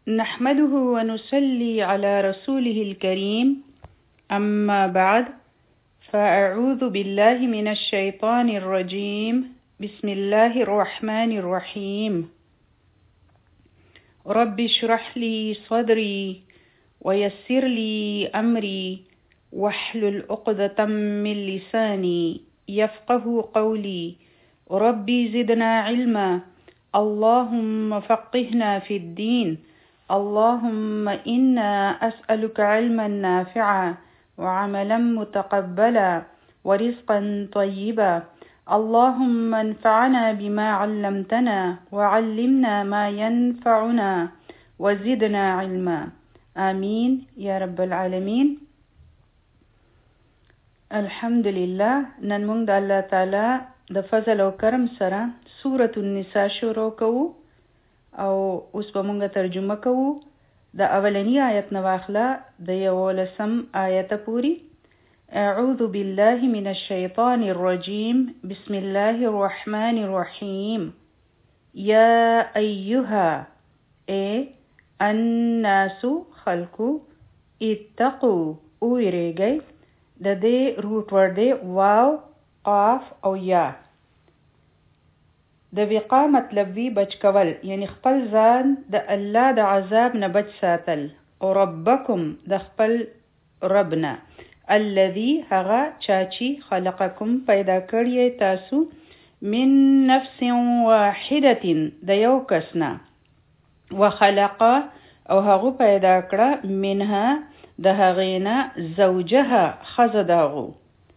نحمده ونصلي على رسوله الكريم أما بعد فأعوذ بالله من الشيطان الرجيم بسم الله الرحمن الرحيم رب اشرح لي صدري ويسر لي أمري واحلل عقدة من لساني يفقه قولي ربي زدنا علما اللهم فقهنا في الدين اللهم إنا أسألك علما نافعا وعملا متقبلا ورزقا طيبا اللهم انفعنا بما علمتنا وعلمنا ما ينفعنا وزدنا علما آمين يا رب العالمين. الحمدلله نن موږ د الله تعالی د فضل او کرم سره سورة النساء شروع کوو او اوس به موږ ترجمه کوو د اولنی آیت نه واخله د 11 آیت پوری. اعوذ بالله من الشیطان الرجیم بسم الله الرحمن الرحیم. یا ایها الناس خلقو اتقوا اویریگی د دې روټ ورډ دی واو قاف او یا. د وقا مطلب وی بچ کول یعنی خپل ځان د الله د عذاب نه بچ ساتل او ربکم د خپل ربنا الذي هغه چاچی خلقکم پیدا کړی تاسو من نفس واحده د یو کسنا وخلق او هغه پیدا کړه منها د هغینا زوجها خزداغو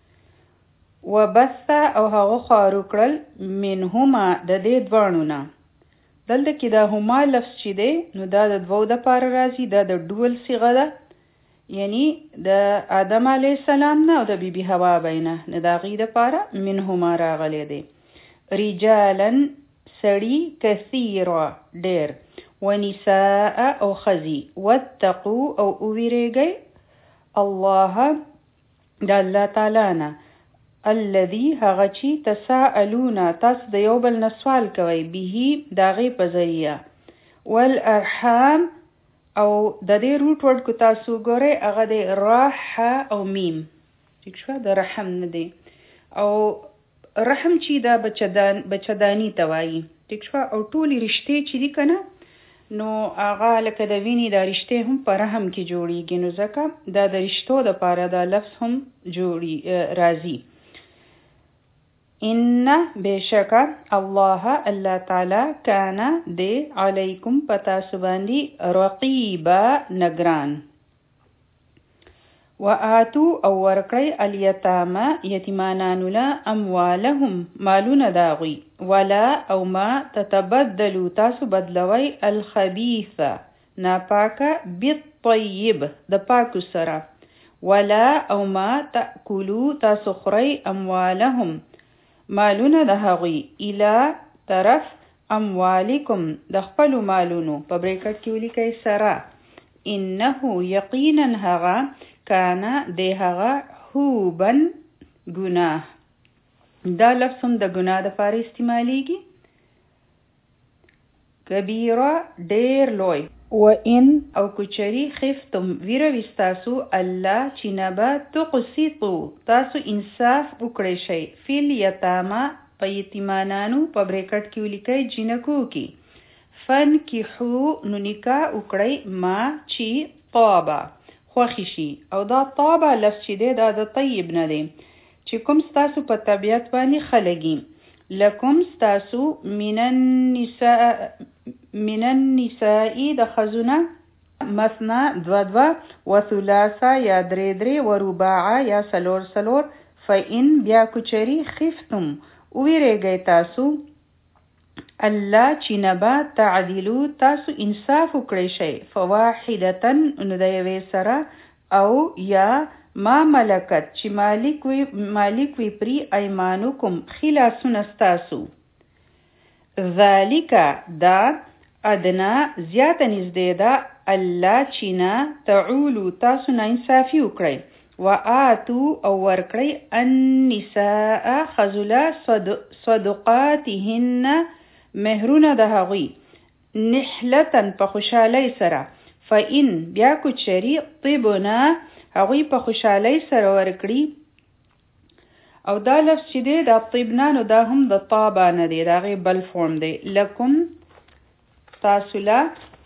وبث او هغه خارو کړل منهما د دې دوانو نه. دلته کې دا هما لفظ چې دی نو دا د دوو د پاره راځي، دا د ډول صيغه ده یعنی د آدم علی السلام نه او د بیبي حوا بینه نه دا غي د پاره منهما راغلی دی. رجالا سړي کثیرا ډیر ونساء او خزي واتقوا او اویریږي الله د الله تعالی نه الذي هغه چې تساءلون تاسو د یو بل نه سوال کوي به داغه په ذریعہ والارحام او د دې روټ ورډ کو تاسو ګورئ هغه د راح او میم ٹھیک شو د رحم نه دی او رحم چې دا بچدانی توایي ٹھیک شو او ټولي رشته چې دي کنه نو هغه لکه د ویني د رشته هم په رحم کې جوړیږي نو ځکه دا د رشتو د پاره دا لفظ هم جوړي راځي. ان بشک الله تعالی کان دی علیکم پتا سباندی رقیبا نگران. وآتو او ورقی الیتاما یتیمانانو لا اموالهم مالون داغوی ولا او ما تتبدلو تاسو بدلوی الخبیث ناپاکا بالطیب د پاکو سرا ولا او ما تأکلو تاسو خری اموالهم مالون د هغوی الی طرف اموالکم د خپلو مالونو په بریکټ کې ولیکئ سره انه یقینا هغه کانا دی هغه حوبن گناه دا لفظ هم د گناه د پاره استعمالیږي کبیره ډیر لوی و ان او کچری خفتم ویروستاسو الله چې نبا تقسطو تاسو انصاف وکړئ شي فیل یتاما په یتیمانانو په بریکټ کې ولیکئ جنکو کې فن کیحو نو نکاح وکړئ ما چې طابه خوښی شي او دا طابه لفظ چې دی دا د طیب نه دی چې کوم ستاسو په طبیعت باندې خلګي لکم ستاسو من النساء د خزونه مثنا دوا وثلاثه یا درې ورباع یا سلور فإن بیا کچری خفتم ویریږئ تاسو الله چې نبا تعدلو تاسو انصاف وکړئ شي فواحدة نو د یوې سره او یا ما ملکت چې مالک وی پری ایمانکم خلاصون استاسو ذالک دا ادنا زیاته نږدې ده الله چې نه تعولو تاسو نه انصافي وکړئ وآتو او ورکړئ النساء خذلا صدقاتهن مهرونه د هغوی نحلتن په خوشحالی سره فإن بیا کو چری طبنا هغوی په خوشحالی سره ورکړي او دا لفظ چې دی دا طبنا نو دا هم د طابه نه دی دا غي بل فورم دی لکم تاسولا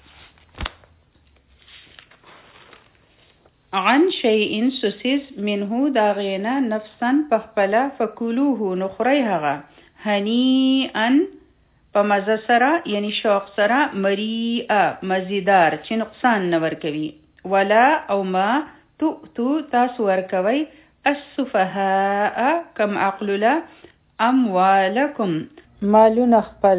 عن شيء سسيز منه دا غینا نفسا پخپلا فکلوه نخری هغه هنیئا په مزه سره یعنی شوق سره مریئا مزیدار چې نقصان نه ورکوي ولا او ما تؤتو تاسو ورکوي السفهاء کم عقللا اموالکم مالون خپل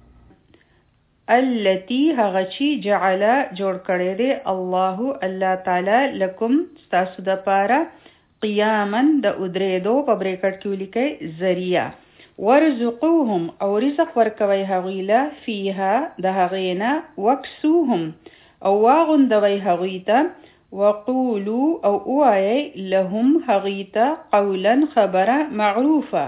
التي هغه چې جعل جوړ کړی دی الله تعالی لکم تاسو د پاره قیاما د ادریدو په بریکټ کې لیکي ذریعہ ورزقوهم او رزق ورکوي هغوی فيها د هغینا وکسوهم او واغندوي هغوی ته وقولوا او اوای لهم هغوی ته قولا خبره معروفه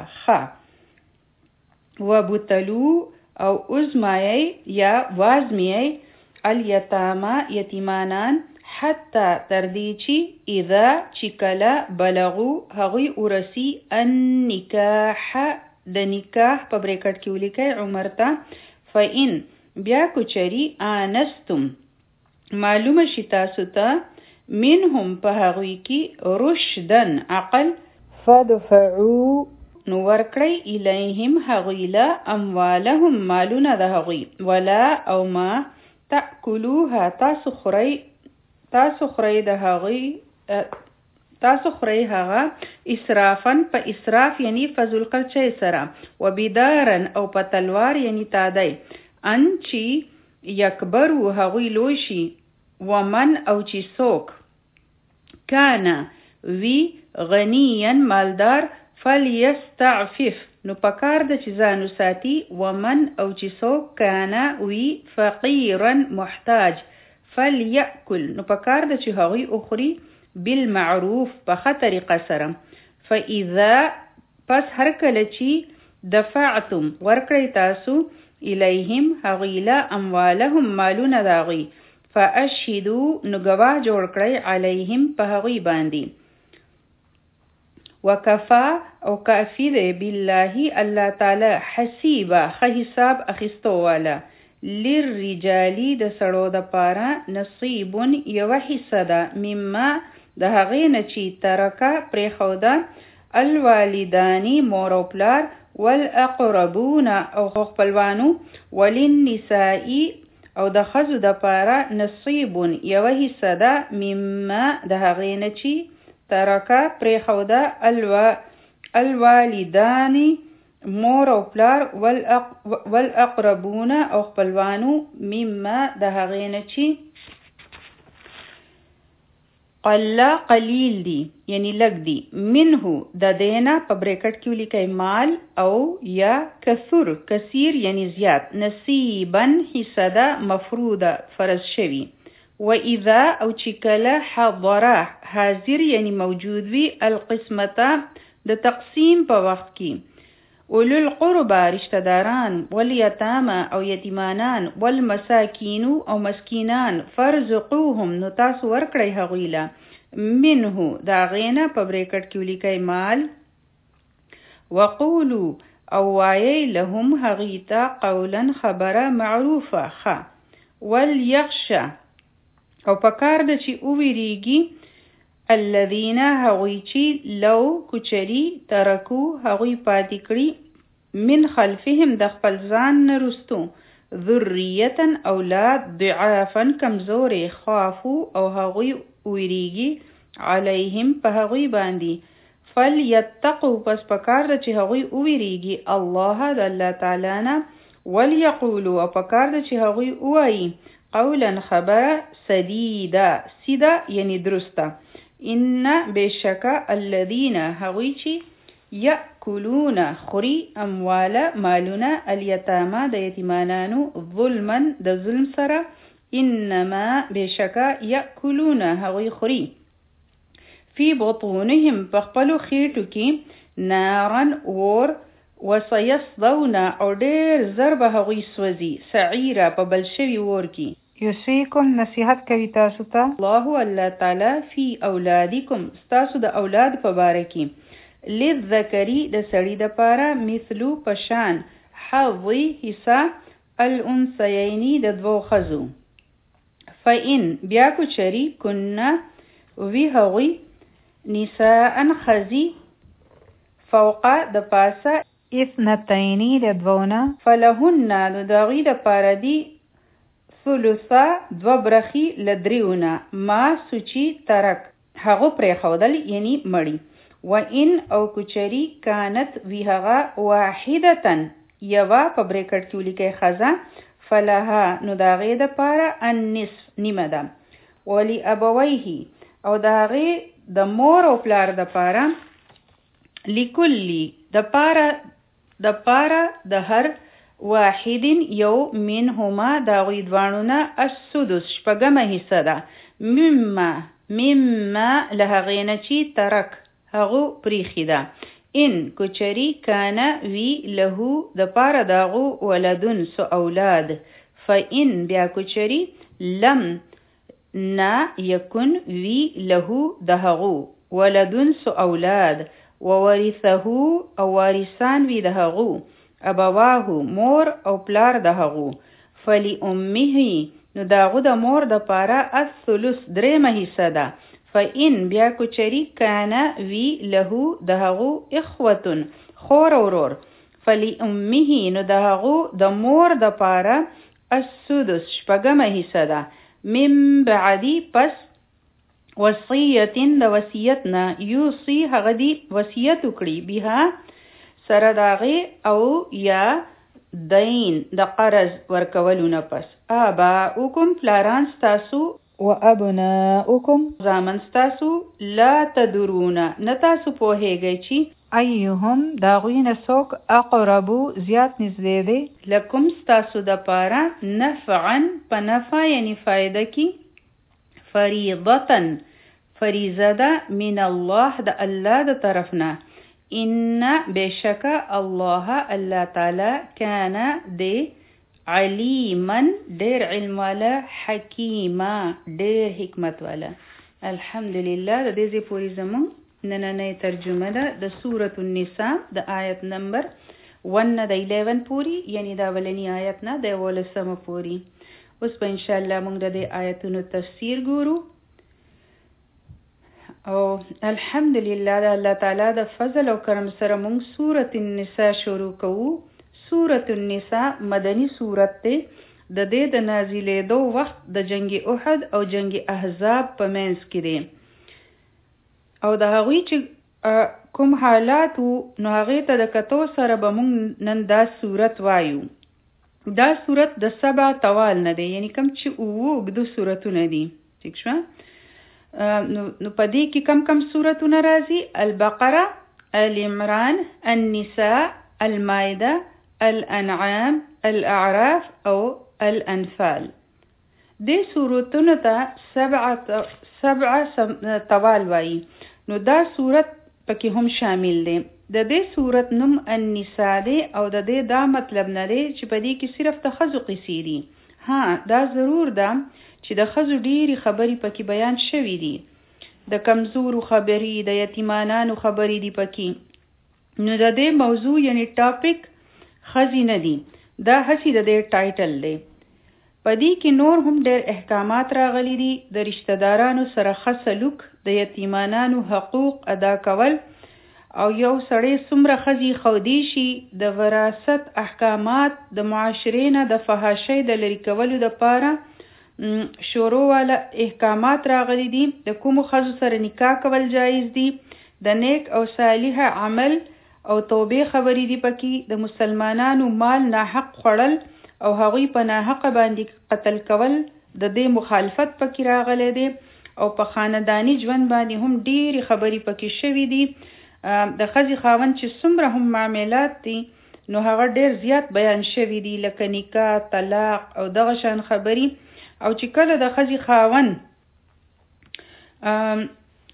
وبتلوا او ازمایي یا وازمیي الیتاما یتیمانان حتی تردیچی اذا چکلا بلغو هغوی ورسی النکاح د نکاح په بریکټ کې ولیکي عمر ته فإن بیا کوچری آنستم معلومه شي تاسو ته منهم په هغوی کې رشدن عقل فدفعوا نو ورکړی الیهم هغوی له اموالهم مالونه د هغوی ولا او ما تأکلوها تاسو خورئ د هغوی تاسو خورئ هغه اسرافن په اسراف یعنی فضل قرچه سره وبدارن او په تلوار یعنی تادی ان چی یکبرو هغوی لوشي ومن او چی سوک کانا وی غنیا مالدار فلیستعفف نو پکار د چې ځانو ساتي ومن او چې څوک کانا وی فقیرا محتاج فلیأکل نو پکار د چې هغوی اخري بالمعروف په ښه طریقه سره فاذا پس هر کله چې دفعتم ورکړی تاسو الیهم هغوی له اموالهم مالونه د هغوی فاشهدوا نو ګواه جوړ کړئ علیهم په هغوی باندې وکفا او کافی دی بالله الله تعالی حسیبا حساب اخیستو والا للرجالی د سړو د پاره نصیب یو حصہ ده مما د هغې نه چې ترکه پرېښوده الوالدانی مور او پلار والاقربون او خپلوانو وللنساء او د ښځو د پاره نصیب یو حصہ ده مما د هغې نه چې ترکه پرېښوده الوالدانی مور او پلار والاقربون او خپلوانو مما د هغې نه چې قلیل دی یعنی لږ دی منه د دینا په بریکټ کې ولیکئ مال او یا کثیر یعنی زیات نصیبا حصه ده مفروضه فرض شوی وإذا او چکل حضره حاضر یعنی موجود وی القسمته د تقسیم په وخت کې اولو القربى رشتہ داران والیتاما او یتیمانان والمساکین او مسکینان فرزقوهم نو تاسو ورکړئ هغوی له منه دا غینا په بریکټ کې ولیکئ مال وقولو او وایي لهم هغوی ته قولا خبره معروفه وليخشى او پکار د چې وویریږي الذین هغوی چې لو کوچری ترکو هغوی پاتې کړي من خلفهم د خپل ځان نه رستو ذریه اولاد ضعافا کمزورې خافو او هغوی ویریږي علیهم په هغوی باندې فلیتقوا پس پکار د چې هغوی ویریږي الله د الله تعالی نه وليقولوا او پکار د چې هغوی وایي قولا خبره سدیده سیده یعنی درسته ان بشکا الذین هغوی چې یأکلون خوري اموال مالونه الیتاما د یتیمانانو ظلما د ظلم سره انما بشکا یأکلون هغوی خوري فی بطونهم په خپلو خېټو کې نارن اور وسيصلون او ډیر زر به هغوی سوځي سعیره په بل شوي اور کې یوصیکم نصیحت کوي تاسو ته الله تعالی فی اولادکم ستاسو د اولاد په باره کې للذکری د سړي دپاره مثلو پشان حظی حصه الانثیین د دوو ښځو فإن بیا کو چری کنه وی هغوی نساء خزی فوق د پاسه اثنتینی د دوونه فلهن نو داغی د پاره دی ثلثا دو برخی لدریونه ما سوچی ترک هغو پریخودل یعنی مړی و ان او کچری کانت وی هغه واحدتن یوا په بریکټ کې ولیکي خزه فلها نو داغی د پاره النصف نیمه ده ولی ابویه او داغی د مور او پلار د پاره لکلی د پاره د هر واحدین یو منهما داغوی دوانونه السدس شپږمه حصه ده مما لهغینه چی ترک هغو پریخی ده ان کچری کانا وی لهو د پاره داغو ولدن سو اولاد فإن بیا کچری لم نا یکن وی لهو دهغو ولدن سو اولاد وورثه او وارثان وی دهغو ابواه مور او پلار دهغو فلی امه نو داغو د مور د پاره الثلث درېمه حصه ده فإن بیا کچری کانا وی لهو دهغو اخوتن خور اورور فلی امه نو دهغو د مور د پاره السدس شپږمه حصه ده من بعدی پس وصیتن د وصیتنا یوصی هغه دی وصیت وکړي بها سره داغه او یا دین د قرض ورکولونه پس آباؤکم پلاران ستاسو و ابناؤکم زامن ستاسو لا تدرون نتاسو پوهیږئ چې ایهم داغوی نسوک اقربو زیات نزدې دی لکم ستاسو د پاره نفعا په نفع یعنی فائده کی فریضتن فریضه ده من الله د الله د طرفنا ان بشک الله تعالی کان دی علیما ډیر علم والا حکیما ډیر حکمت والا الحمدلله د دې پوری زمون نننۍ ترجمه ده د سورۃ النساء د آیت نمبر 1 د 11 پوری یعنی دا ولنی آیت نه د 18 پوری اوس په ان شاء الله موږ د دې آیتونو تفسیر ګورو او الحمدلله د الله تعالی د فضل او کرم سره موږ سورۃ النساء شروع کوو سورۃ النساء مدنی سورۃ ده د دې د نازلېدو وخت د جنگ احد او جنگ احزاب په منځ کې دی او د هغوی چې کوم حالات نو هغه ته د کتو سره به موږ نن دا سورۃ وایو دا سورۃ د 7 طوال نه دی یعنی کم چې اوږد سورتونه دي ٹھیک شو نو پدې کې کم سورتونه راځي البقره آل عمران النساء المائده الانعام الاعراف او الانفال دې سورتونه ته 7 طوال وایي نو دا سورت پکې هم شامل دي د دې سورت نوم النساء دی او د دې دا مطلب نه دی چې پدې کې صرف د ښځو قصې دي ها دا ضرور ده چې د ښځو ډېری خبرې پکې بیان شوي دي د کمزورو خبرې د یتیمانانو خبرې دي پکې نو د دې موضوع یعنی ټاپک ښځې نه دي دا هسې د دې ټایټل دی پدې کې نور هم ډېر احکامات راغلي دي د رشتہ دارانو سره ښه سلوک د یتیمانانو حقوق ادا کول او یو سړی څومره ښځې ښودی شي د وراثت احکامات د معاشرې نه د فحاشۍ د لرې کولو دپاره شروع والا احکامات راغلي دي د کومو ښځو سره نکاح کول جایز دي د نیک او صالح عمل او توبې خبرې دي پکې د مسلمانانو مال ناحق خوړل او هغوی په ناحق باندې قتل کول د دې مخالفت پکې راغلی دی او په خاندانی ژوند باندې هم ډېرې خبرې پکې شوي دي د ښځې خاوند چې څومره هم معاملات دي نو هغه ډېر زیات بیان شوي دي لکه نکاح طلاق او دغه شان خبرې او چې کله د ښځې خاوند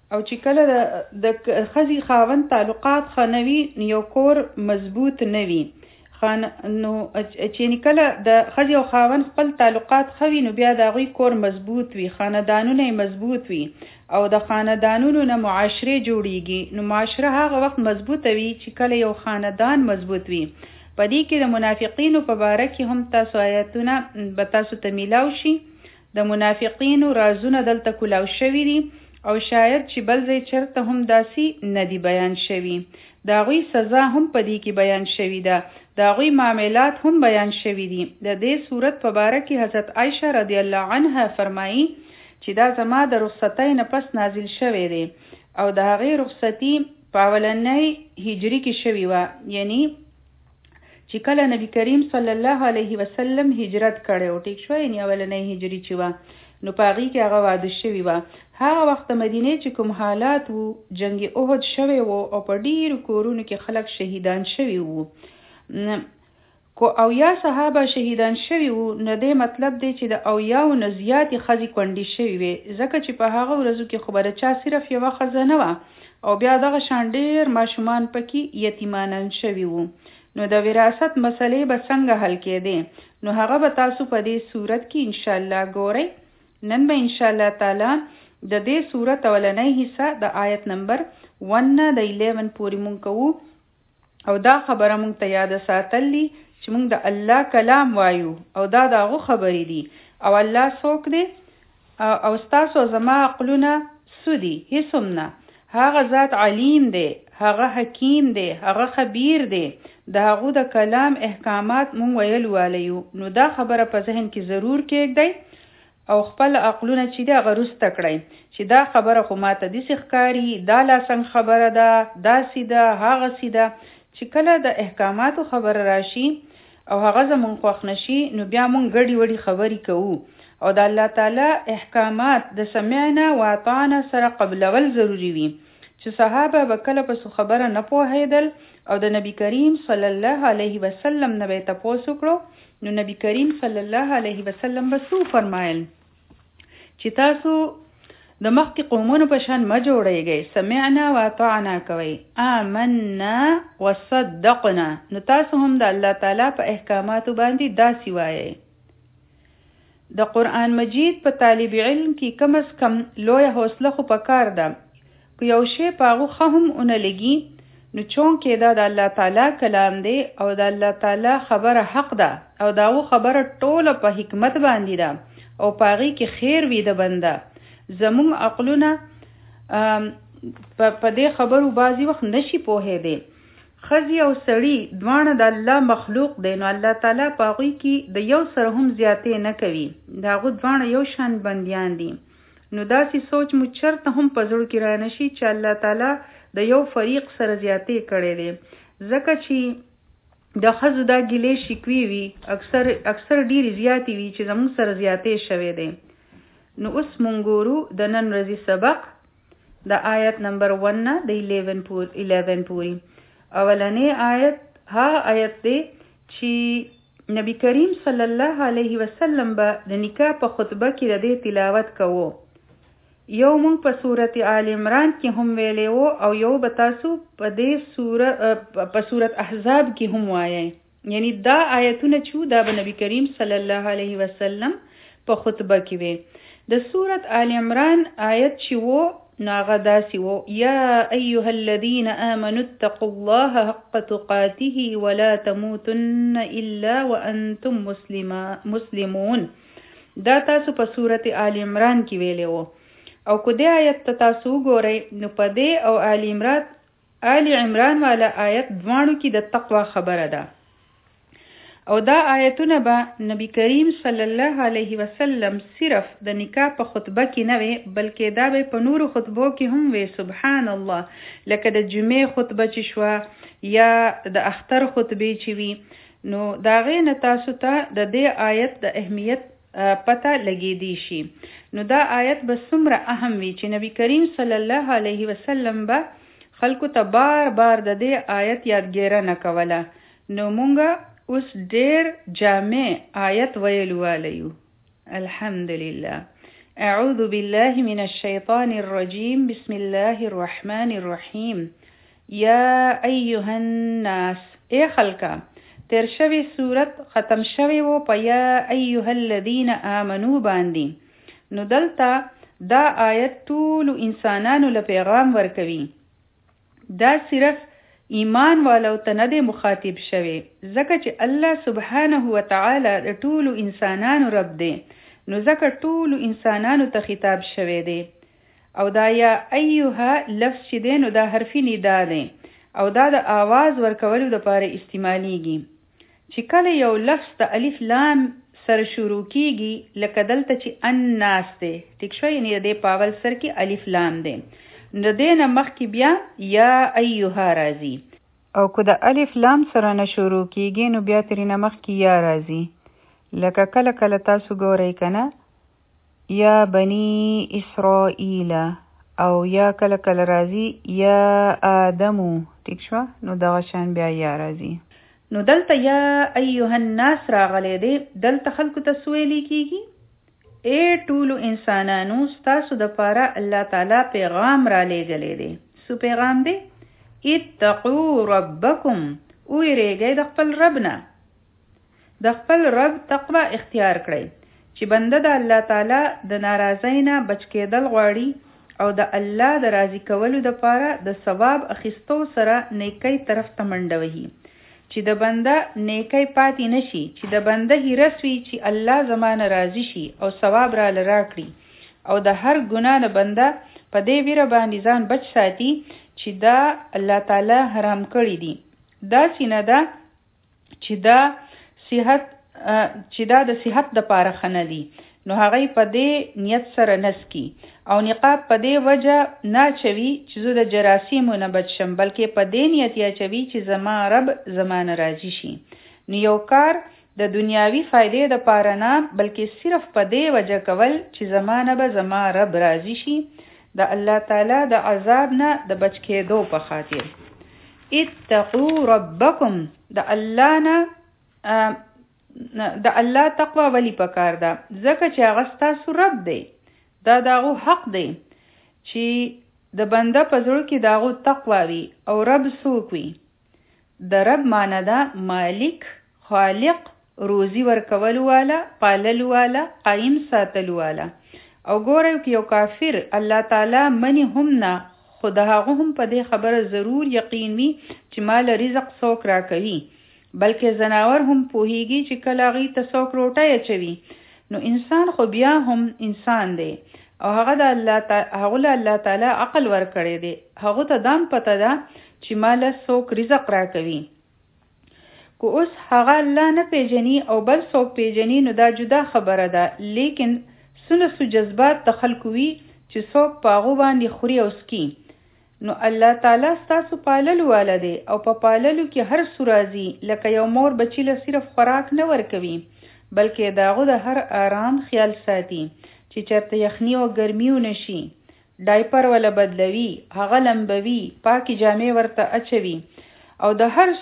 او چې کله د ښځې خاوند تعلقات ښه نه وي یو کور مضبوط نه وي. نو چې کله د ښځې او خاوند خپل تعلقات ښه وي نو بیا د هغوی کور مضبوط وي، خاندانونه یې مضبوط وي او د خاندانونو نه معاشرې جوړیږي. نو معاشره هغه وخت مضبوطه وي چې کله یو خاندان مضبوط وي. په دې کې د منافقینو په باره کې هم تاسو آیاتونه به تاسو ته میلاو شي. د منافقینو رازونه دلته کولاو شوي دي او شاید چې بل ځای چرته هم داسې نه دي بیان شوي. د هغوی سزا هم په دې کې بیان شوي ده، د هغوی معاملات هم بیان شوي دي. د دې صورت په باره کې حضرت عایشه رضی الله عنها فرمایي چې دا زما د رخصتۍ نه پس نازل شوی دی او د هغې رخصتي په اولنۍ هجري کې شوې وه، یعنی چې کله نبی کریم صلی الله علیه وسلم هجرت کړی و، ټیک شو، یعنی اولنۍ هجري چې وه نو په هغې کې هغه واده شوي وه. هغه وخت د مدینې چې کوم حالات وو، جنگ احد شوی و او په ډیرو کورونو کې خلک شهیدان شوي وو او یا صحابه شهیدان شوي وو. نو دې مطلب دی چې د اویاو نه زیاتې ښځې کونډې شوي وې، ځکه چې په هغه ورځو کې خو به د چا صرف یوه ښځه نه وه او بیا دغه شان ډېر ماشومان پکې یتیمانان شوي وو. نو د وراثت مسلې به څنګه حل کېدې نو هغه به تاسو په دې صورت کې انشاءالله ګورئ. نن به انشاءالله تعالی د دې صورت اولنۍ حصہ د آیت نمبر 1 نه د 11 پورې مونږ کوو او دا خبره مونږ ته یاد ساتلی چې مونږ د الله کلام وایو او دا د هغو خبرې دي او الله څوک دی او ستاسو زما عقلونه څه دي؟ هیڅ هم نه. هغه ذات علیم دی، هغه حکیم دی، هغه خبیر دی. د هغو د کلام احکامات مونږ ویل والیو. نو دا خبره په ذهن کې ضرور کېږدئ او خپل عقلونه چې دی هغه رسته کړئ چې دا خبره خو ماته داسې ښکاري، دا لا څنګه خبره ده، داسې ده، هغسې ده. چې کله د احکاماتو خبره راشي او هغه زمونږ خوښ نشي نو بیا مونږ ګډې وډې خبرې کوو او د الله تعالی احکامات د سمعنا و اطعنا سره قبلول ضروري وي. چې صحابه به کله په خبره نه پوهېدل او د نبی کریم صلی الله علیه وسلم نه به یې تپوس وکړو نو نبی کریم صلی الله علیه وسلم به څه وفرمایل چې تاسو د مخکې قومونو په شان مه جوړیږئ، سمعنا و اطعنا کوئ، آمنا وصدقنا. نو تاسو هم د الله تعالی په احکاماتو باندې داسې وایئ. د قرآن مجید په طالب علم کې کم از کم لویه حوصله خو پکار ده. که یو شی په هغو ښه هم ونه لګي نو چونکې دا د الله تعالی کلام دی او د الله تعالی خبره حق ده او د هغو خبره ټوله په حکمت باندې ده او په هغې کې خیر وي د بنده. زمونږ عقلونه په دې خبرو بعضې وخت نشي پوهېدی. ښځې او سړي دواړه د الله مخلوق دی نو الله تعالی په هغوی کې د یو سره هم زیاتې نه کوي، د هغو دواړه یو شان بندیان دي. نو داسې سوچ مو چرته هم په زړه کې رانشي چې الله تعالی د یو فریق سره زیاتې کړی دی، ځکه چې د ښځو دا ګیلې شکوې وي اکثر ډېرې زیاتې وي چې زموږ سره زیاتې شوی دی. نو اوس مونږ ګورو د نن ورځې سبق د آیت نمبر 1 نه د 11 پورې. اولنی آیت هغه آیت دی چې نبی کریم صلی الله علیه وسلم به د نکاح په خطبه کې د دې تلاوت کوو. یو مونږ په صورت آل عمران کې هم ویلی وو او یو به تاسو په صورت احزاب کې هم وایئ. یعنی دا آیتونه چې دا به نبی کریم صلی الله علیه وسلم په خطبه کې وي. د صورت آل عمران آیت چې وو نو هغه داسې وو: یا ایها الذین آمنوا اتقوا الله حق تقاته ولا تموتن الا وانتم مسلمون. دا تاسو په صورت آل عمران کې ویلی وو او که دې آیت ته تاسو وګورئ نو په دې او آل عمران والا آیت دواړو کې د تقوا خبره ده او دا آیتونه به نبی کریم صلی الله علیه وسلم صرف د نکاح په خطبه کې نه وي بلکې دا به په نورو خطبو کې هم وي. سبحان الله، لکه د جمعې خطبه چې شوه یا د اختر خطبې چې وي نو د هغې نه تاسو ته د دې آیت د اهمیت پته لګېدی شي. نو دا آیت به څومره اهم وي چې نبی کریم صلی الله علیه وسلم به خلکو ته بار بار د دې آیت یادګیره نه کوله. نو مونږه اوس ډیر جامع آیت ویلو والیو. الحمدلله. اعوذ بالله من الشیطان الرجیم بسم الله الرحمن الرحیم یا ایها الناس اے خلقا تیر شوی صورت ختم شوی و پا یا ایها الذین آمنو باندی نو دلتا دا آیت طول انسانانو لپیغام ورکوی دا صرف ایمان والو ته نه دی مخاطب شوی ځکه چې الله سبحانه وتعالی د ټولو انسانانو رب دی نو ځکه ټولو انسانانو ته خطاب شوی دی او دا یا ایها لفظ چې دی نو دا حرفی ندا دی او دا د آواز ورکولو دپاره استعمالیږي چې کله یو لفظ د الف لام سره شروع کیږي لکه دلته چې الناس دی ټیک شو یعنی د دې په اول سر کې الف لام دی نو دینه مخکې بیا یا ایها راځي او که د الف لام سره نه شروع کیږي نو بیا ترې نه مخکې یا راځي لکه کله کله تاسو ګورئ کنه یا بنی اسرائیل او یا کله کله راځي یا آدمو ټیک شو نو دغه شان بیا یا راځي نو دلته یا ایها الناس راغلی دی دلته خلکو ته سویلی کیږي اے ټولو انسانانو ستاسو د پاره الله تعالی پیغام را لېږلی دی سو پیغام دی اتقو ربکم ویریږئ د خپل رب نه د خپل رب تقوا اختیار کړئ چې بنده د الله تعالی د ناراضۍ نه بچ کېدل غواړي او د الله د راضي کولو دپاره د ثواب اخیستو سره نیکۍ طرف ته منډه وهي چې د بنده نیکی پاتې نشي چې د بنده هیرس وي چې الله زمانه راضي شي او ثواب را راکړي او د هر ګناه نه بنده په دې ویره باندې ځان بچ ساتي چې دا الله تعالی حرام کړی دي دا سینه ده چې دا د صحت د پاره خنه دي نو هغه په دې نیت سره نسکی او نقاب په دې وجه نه چوي چې زه د جراثیمو نه بچ شم بلکې په دې نیت یا چوي چې زما رب زمانه راضي شي نو یو کار د دنیاوي فائدې د پاره نه بلکې صرف په دې وجه کول چې زمانه به زما رب راضي شي د الله تعالی د عذاب نه د بچ کېدو په خاطر اتقوا ربکم د الله نه د الله تقوا ولی پکار ده ځکه چې هغه ستاسو رب دی دا داغو حق دی چې د بنده په زړه کې داغو تقوا وي او رب څوک وي د رب معنی ده مالک خالق روزي ورکولو والا پاللو والا قایم ساتلو والا او ګورئ که یو کافر الله تعالی منی هم نه خو د هغه هم په دې خبره ضرور یقین وي چې مال رزق څوک راکوي بلکې زناور هم پوهیږي چې کله هغوی ته څوک روټۍ اچوي نو انسان خو بیا هم انسان دی او هغه له الله تعالی عقل ورکړی دی هغه ته دام پته ده چې ماله څوک رزق راکوي که اوس هغه الله نه پیژني او بل څوک پیژني نو دا جدا خبره ده لیکن سلسو جذبات د خلکو وي چې څوک په هغو باندې خوري او سکي نو الله تعالی ستاسو پاللو والا دی او په پاللو کې هر څه راځي لکه یو مور بچی له صرف خوراک نه ورکوي بلکې د هغو د هر آرام خیال ساتي چې چېرته یخني او ګرمي ونشي ډایپر ولا بدلوي هغه لمبوي پاکې جامې ورته اچوي او د هر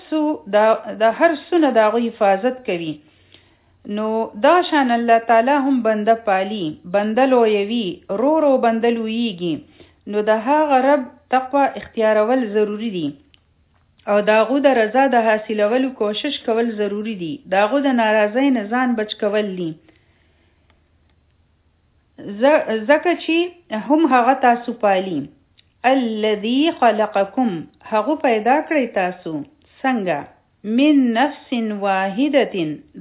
څه نه د هغو حفاظت کوي نو دا شان الله تعالی هم بنده پالي بنده لویوي رو بنده لویږي نو د هغه رب تقوا اختیارول ضروری دي او داغو د رضا د حاصلولو کوشش کول ضروری دي داغو د ناراضۍ نه ځان بچ کول دي ځکه چې هم هغه تاسو پالي الذي خلقکم هغه پیدا کړی تاسو څنګه من نفس واحده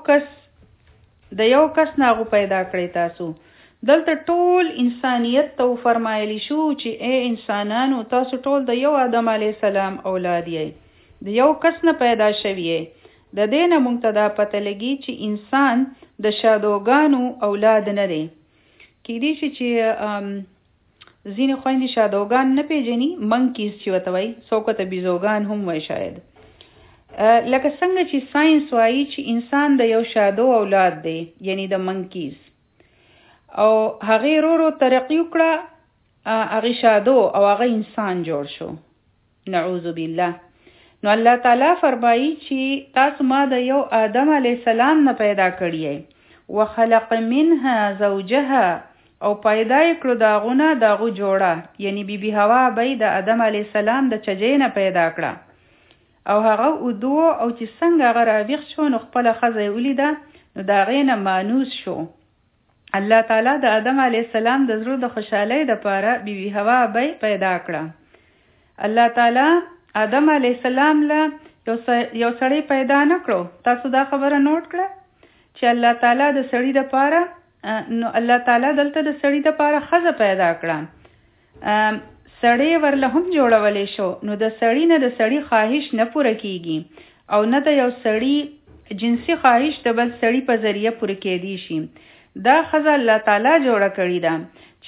د یو کس نه هغه پیدا کړی تاسو دلته ټول انسانیت ته فرمایلی شو چې اے انسانانو تاسو ټول د یو آدم علیه السلام اولاد یې د یو کس نه پیدا شوی یې د دې نه موږ ته دا پته لګي چې انسان د شادوګانو اولاد نه دی کېدای شي چې ځینې خویندې شادوګان نه پیژني منکیز چې ورته وایي څوک ته بیزوګان هم وایي شاید لکه څنګه چې ساینس وایي چې انسان د یو شادو اولاد دی یعنی د منکیز او هغه رو ترقی وکړه هغه شادو او هغه انسان جوړ شو نعوذ بالله نو الله تعالی فرمایي چې تاسو ما د یو آدم علیه السلام نه پیدا کړی وخلق منها زوجها او پیدا کړو داغونه داغو جوړه یعنی بیبي حوا به د آدم علی السلام د چجې نه پیدا کړه او هغه ودو او چې څنګه هغه راویښ شو نو خپل خزه ولیده نو دا غینه مانوس شو. الله تعالی د آدم علی السلام د زړه د خوشحالۍ لپاره بیبي حوا به پیدا کړه. الله تعالی آدم علی السلام له یو سړی پیدا نکړو. تاسو دا خبره نوٹ کړه چې الله تعالی د سړی لپاره نو الله تعالی دلته د سړی لپاره خزه پیدا کړه. سړی ورله هم جوړولې شو نو د سړی نه د سړی خواهش نه پوره کیږي او نه د یو سړی جنسي خواهش د بل سړی په ذریعه پوره کېدی شي. دا خزه الله تعالی جوړه کړې ده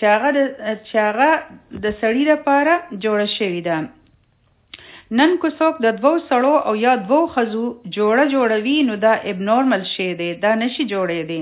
چې هغه د سړی لپاره جوړه شوې ده. نن کو څوک د دوو سړو او یا دوو خزو جوړوي نو دا ابنورمل شی دی، دا نشي جوړېدی.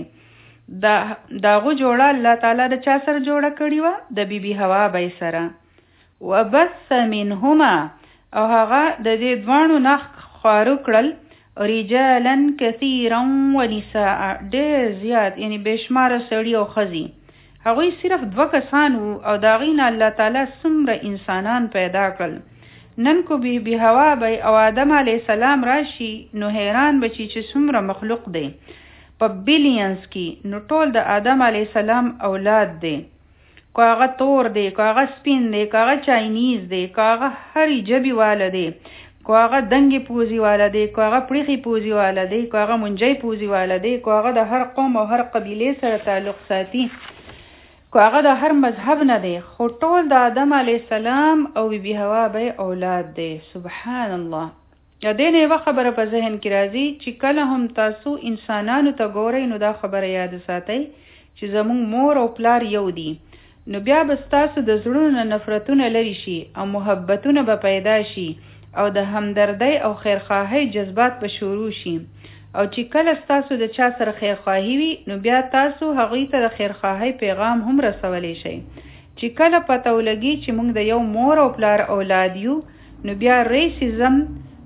داغو جوړه الله تعالی د چا سره جوړه کړې وه؟ د بیبي حوا بی سره. وبث منهما او هغه د دې دواړو نه خواره کړل رجالا کثیرا ونساء، ډېر زیات یعنی بشماره سړي او ښځې. هغوی صرف 2 کسان وو او د هغې نه الله تعالی څومره انسانان پیدا کړل. نن کو بیبي حوا بی او آدم علیه السلام راشي نو حیران بچي چې څومره مخلوق دی په بیلینز کې. نو ټول د آدم علیه السلام اولاد دی، که هغه تور دی، که هغه سپین دی، که هغه چاینیز دی، که هغه هرې جبې والا دی، که هغه دنګې پوزي والا دی، که هغه پړیخي پوزي والا دی، که هغه منجی پوزي والا دی، که هغه د هر قوم او هر قبیلې سره تعلق ساتي، که هغه د هر مذهب نه دی، خو ټول د آدم علیه السلام او بیبي حوا بی اولاد دی. سبحان الله. یا دین یوه خبره په ذهن کې راځي چې کله هم تاسو انسانانو ته ګورئ نو دا خبره یاد ساتئ چې زموږ مور او پلار یو دي، نو بیا به ستاسو د زړونو نفرتونه لرې شي او محبتونه به پیدا شي او د همدردۍ او خیرخواهۍ جذبات به شروع شي. او چې کله ستاسو د چا سره خیرخواهي وي نو بیا تاسو هغوی ته د خیرخواهۍ پیغام هم رسولی شئ. چې کله پته ولګي چې موږ د یو مور او پلار اولاد یو نو بیا ریسیزم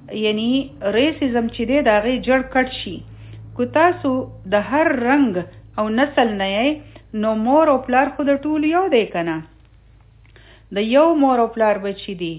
چې دی د هغې جړ کټ شي. که تاسو د هر رنګ او نسل نه یې نو مور او پلار خو د ټولو یو دی که نه؟ د یو مور او پلار بچي دي.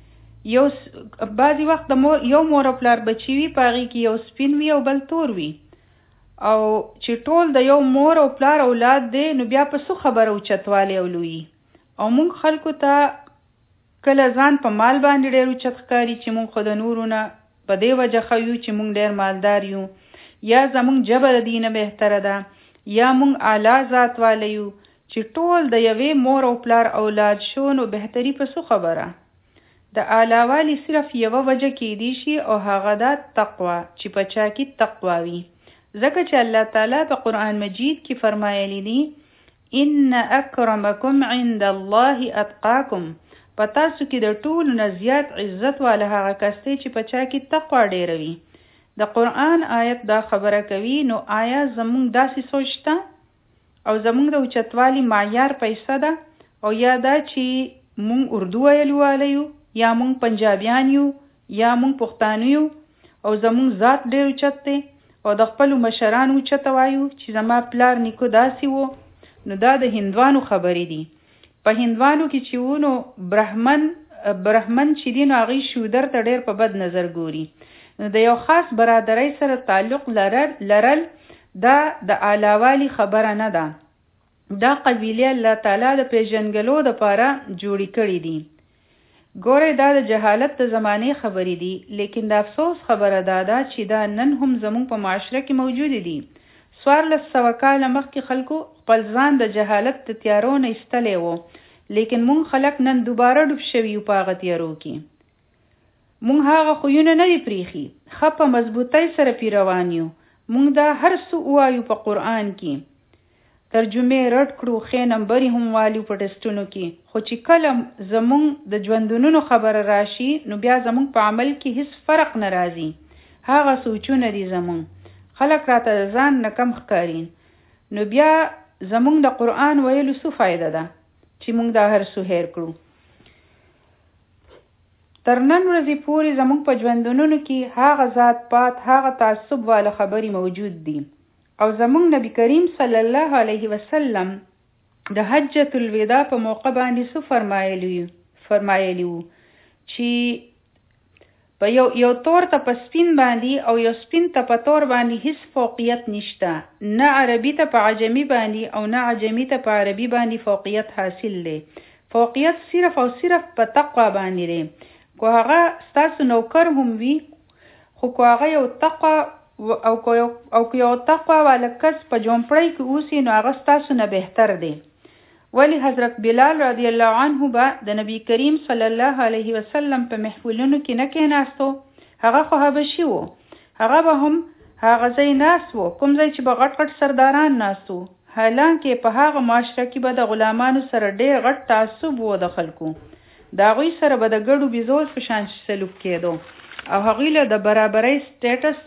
بعضې وخت یو مور او پلار بچي وي په هغې کې یو سپین وي او بل تور وي، او چې ټول د یو مور او پلار اولاد دی نو بیا په څه خبره اوچتوالی او لویي. او موږ خلکو ته کله ځان په مال باندې ډېر اوچت ښکاري چې موږ خو د نورو نه په دې وجه ښه یو چې موږ ډېر مالدار یو، یا زموږ ژبه د دې نه بهتره ده، یا موږ اعلی ذات والی یو. چې ټول د یوې مور او پلار اولاد شو نو بهتري په څه خبره؟ د اعلی والي صرف یوه وجه کیدی شي او هغه ده تقوا، چې په چا کې تقوا وي. ځکه چې الله تعالی په قرآن مجید کې فرمایلی دي ان اکرمکم عند الله اتقاکم، په تاسو کې د ټولو نه زیات عزت والا هغه کس دی چې په چا کې تقوا ډېره وي. د قرآن آیت دا خبره کوي. نو آیا زموږ داسې سوچ ته او زموږ د اوچتوالي معیار پیسه ده، او یا دا چې موږ اردو ویلو والی یو، یا موږ پنجابیان یو، یا موږ پښتانه یو او زموږ ذات ډېر اوچت دی او د خپلو مشرانو اوچته وایو چې زما پلار نیکو داسې و؟ نو دا د هندوانو خبرې دي. په هندوانو کې چې و نو برهمن چې دی نو هغوی شودر ته ډېر په بد نظر ګوري. نو د یو خاص برادرۍ سره تعلق لرل دا د اعلیوالي خبره نه ده. دا قبیلې الله تعالی د پیژنګلو دپاره جوړې کړي دي. ګورئ دا د جهالت د زمانې خبرې دي، لیکن د افسوس خبره دا ده چې دا نن هم زموږ په معاشره کې موجودې دي. 1400 کاله مخکې خلکو خپل ځان د جهالت د تیارو نه ایستلی و، لیکن مونږ خلک نن دوباره ډوب شوي یو په هغه تیارو کې. مونږ هغه خویونه نه دي پریښي، ښه په مضبوطۍ سره پې روان یو. مونږ دا هر څه ووایو په قرآن کې، ترجمې رد کړو، ښې نمبرې هم والو په ټسټونو کې، خو چې کله زمونږ د ژوندونونو خبره راشي نو بیا زمونږ په عمل کې هیڅ فرق نه راځي. هغه سوچونه دي زمونږ. خلک راته د ځان نه کم ښکاري. نو بیا زمونږ د قرآن ویلو څه فایده ده چې مونږ دا هر څه هیر کړو. تر نن ورځې پورې زمونږ په ژوندونونو کې هغه ذات پات، هغه تعصب والا خبرې موجود دي. او زمونږ نبی کریم صلی الله علیه وسلم د حجۃ الوداع په موقع باندې څه فرمایلی وو چې په یو تور ته په سپین باندې او یو سپین ته په تور باندې هیڅ فوقیت نشته، نه عربي ته په عجمي باندې او نه عجمي ته په عربي باندې فوقیت حاصل دی. فوقیت صرف او صرف په تقوا باندې دی. کو هغه ستاسو نوکر هم وي، خو کو هغه یو تقوا او که یو تقوا والا کس په جومپړی کې اوسي نو هغه ستاسو نه بهتر دی. ولی حضرت بلال رضی الله عنه به د نبی کریم صلی الله علیه وسلم په محفلونو کې نه کېناستو. هغه خو حبشي و، هغه به هم هغه ځای ناست و کوم ځای چې به غټ غټ سرداران ناستو. حالانکه په هغه معاشره کې به د غلامانو سره ډېر غټ تعصب و د خلکو. د هغوی سره به د ګډو بېزو په شان سلوک کېدو او هغوی له د برابرۍ سټیټس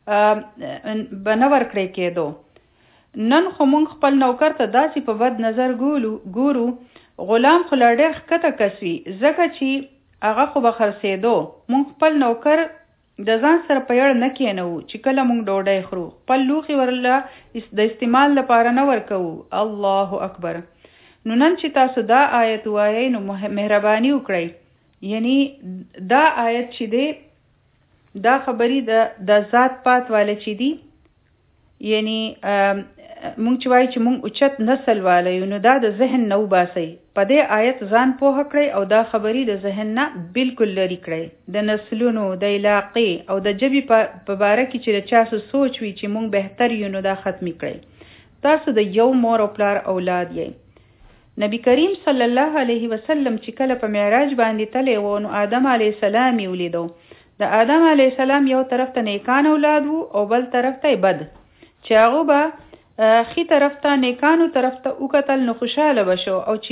به نه ورکړی کېدو. نن خو مونږ خپل نوکر ته داسې په بد نظر ګورو. غلام خو لا ډېر ښکته کس وي، ځکه چې هغه خو به خرڅېدو. مونږ خپل نوکر د ځان سره په یړ نه کېنوو چې کله مونږ ډوډۍ خورو. خپل لوښي ورله د استعمال لپاره نه ورکوو. الله اکبر. نو نن چې تاسو دا آیت وایئ نو مهرباني وکړئ. یعنی دا آیت چې دی دا خبرې د ذات پات والا چې دی، یعنی مونږ چې وایو چې مونږ اوچت نسل والا یو، نو دا د ذهن نه وباسئ. په دې آیت ځان پوهه کړئ او دا خبرې د ذهن نه بالکل لرې کړئ. د نسلونو، د علاقې او د ژبې په باره کې چې د چاسو سوچ وي چې مونږ بهتر یو، نو دا ختمي کړئ. تاسو د یو مور او پلار اولاد یې. نبی کریم صلی الله علیه وسلم چې کله په معراج باندې تللی و نو آدم علیه السلام یې ولیدو. د آدم علیه السلام یو طرف ته نیکان اولاد وو او بل طرف ته بد. چې هغه به خي طرف ته نیکانو طرف ته وکتل نو خوشحاله بشو، او چې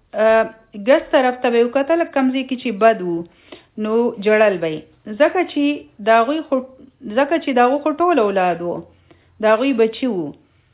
ګس طرف ته به وکتل کمزې کې چې بد وو نو جړل به، ځکه چې داغو خو ټول اولاد وو، داغوی بچي وو.